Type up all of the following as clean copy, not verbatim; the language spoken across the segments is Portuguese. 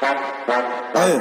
Aí.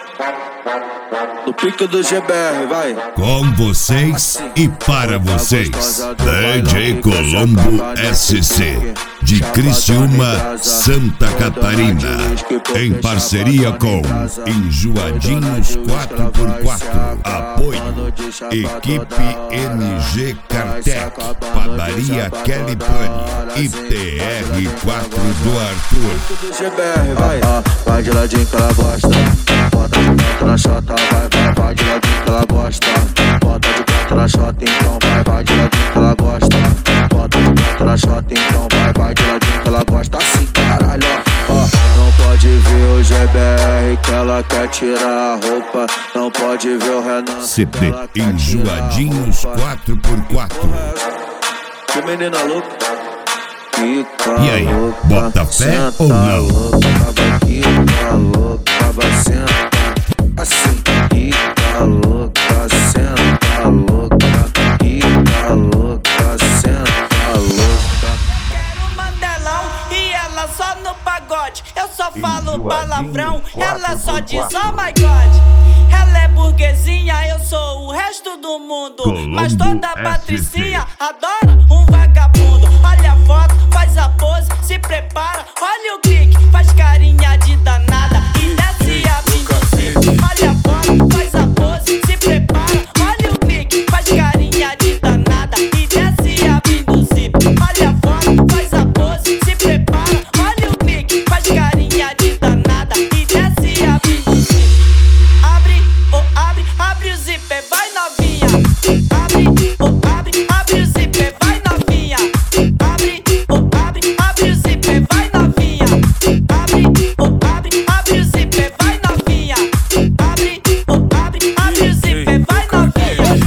No pique do GBR, vai. Com vocês e para vocês, DJ Colombo SC, de Criciúma, Santa Catarina, em parceria com Enjoadinhos 4x4, apoio, equipe MG Cartec, Padaria Kelly Pani e TR4 do Arthur. GBR, vai. Vai de ladinho que ela gosta, bota de quatro na chota, vai de ladinho que ela gosta, bota de quatro na chota, então vai de ladinho que ela gosta, bota de quatro na chota, então vai de ladinho que ela gosta, assim caralho, ó. Não pode ver o GBR que ela quer tirar a roupa, não pode ver o Renan CD Enjoadinhos 4x4. Que menina louca. E aí, bota fé ou não? Fica louca, vai sentar assim. Fica louca, senta louca. Fica louca, senta louca. Quero mandelão e ela só no pagode. Eu só falo palavrão, ela só diz oh my god. Ela é burguesinha, eu sou o resto do mundo. Colombo mas toda SC. patricinha adora um vagabundo. Olha a foto, faz a pose, se prepara. Olha o clique, faz carinha de danada e desce a vindozinho. Olha a foto, faz a pose, se prepara. Olha o clique, faz carinha de danada e desce a vindozinho. Olha a foto, faz a pose, se prepara. Olha o clique, faz carinha de danada e desce a vindozinho. Abre o zíper, vai novinha. Abre o zíper, vai novinha. Abre o zíper, vai novinha. Abre o zíper, vai novinha. Abre o zíper, vai novinha.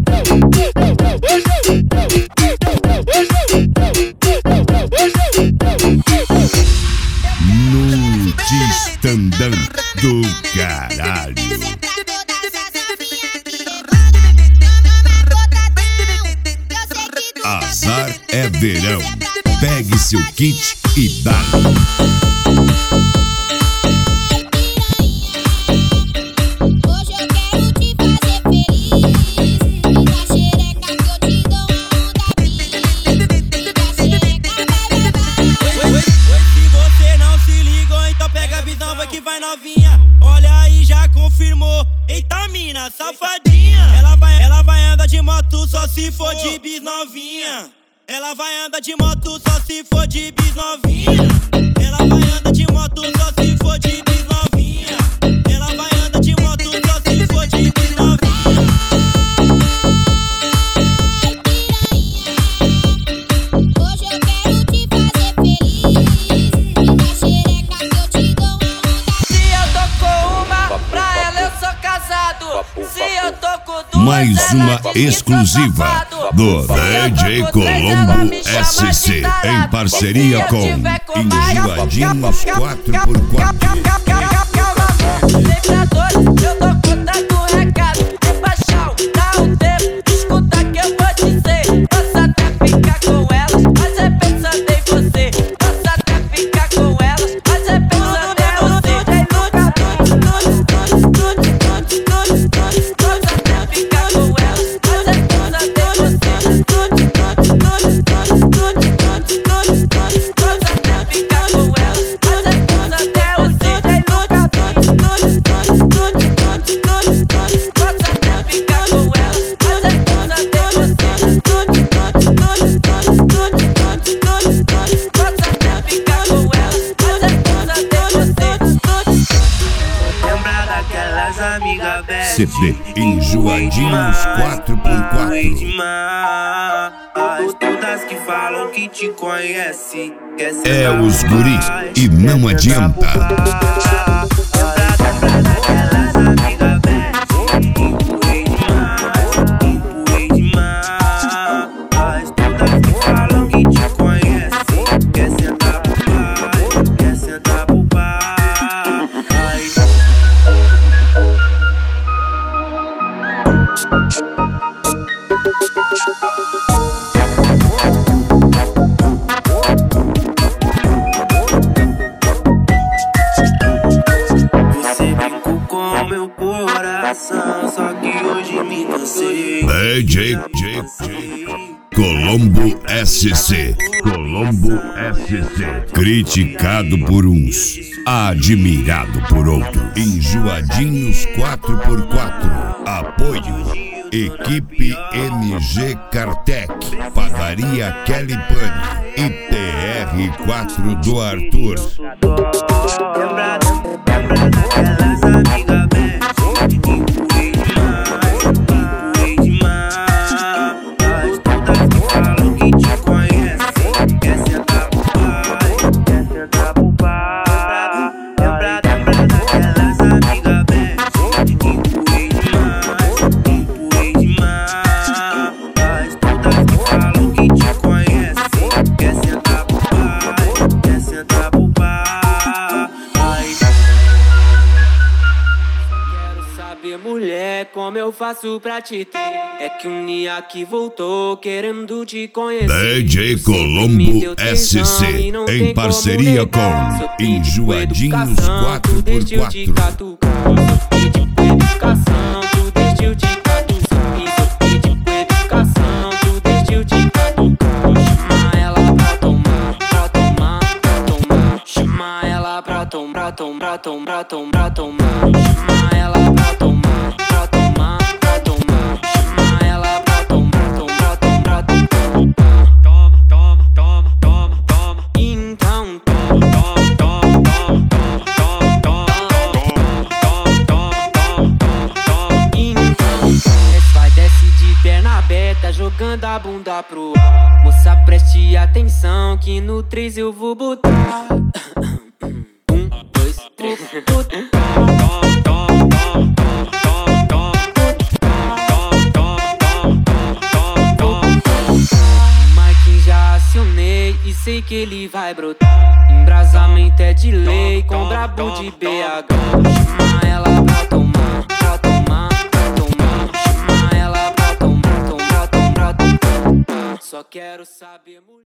No Distandão do caralho. Azar é verão. Pegue seu kit e dá. Hoje eu quero te fazer feliz. Da xereca que eu te dou onda bis. Da xereca vai levar. Se você não se ligou, então pega a visão, vai que vai novinha. Olha aí, já confirmou. Eita mina, safadinha. Ela vai andar de moto só se for de bis novinha. Ela vai andar de moto só se for de bis novinha. Ela vai andar de moto só se for de bis novinha. Ela vai andar de moto só se for de bis novinha. Hoje eu quero te fazer feliz. Da xereca que eu te dou onda. Se eu tô com uma, pra ela eu sou casado. Se eu tô com duas, Mais ela uma diz que sou exclusiva safado. do Se eu tô DJ com três, ela Colombo me chama de SC, tarado. em parceria Se eu com tiver com mais, Enjoadinhos 4x4. Vibradores, eu tô contando recado. É baixão, dá um tempo, escuta que eu vou dizer. Posso até ficar com elas, mas é pensando em você. Posso até ficar com elas, mas é pensando em você. Posso até ficar com elas, mas é pensando em você. Posso até ficar com elas, mas é pensando em você. CD Enjoadinhos 4x4. Todas que falam que te conhece. É os guri e não adianta. que hoje me cansei. DJ Colombo SC. Criticado por uns, admirado por outros. Enjoadinhos 4x4. Apoio Equipe MG Cartec, Padaria Kelly Pane e TR4 do Arthur. Lembra daquelas amigas bem que empurrei demais. Mas todas que falam que te conhecem quer sentar pro pai. Lembra daquelas amigas bem que empurrei demais. Mas todas que falam que te conhecem quer sentar pro pai. Mulher, como eu faço pra te ter? É que um dia que voltou querendo te conhecer. DJ Colombo SC, em parceria com Enjoadinhos 4x4. Chama ela pra tomar. Chama ela pra tomar. Chama ela pra tomar. Toma. Então vai desce de perna aberta, jogando a bunda pro ar. Moça, preste atenção que no 3 eu vou botar. 1, 2, 3. Mike já acionei e sei que ele vai brotar. Embrasamento é de lei com brabo de BH. Chama ela pra tomar. Chama ela pra tomar. Só quero saber.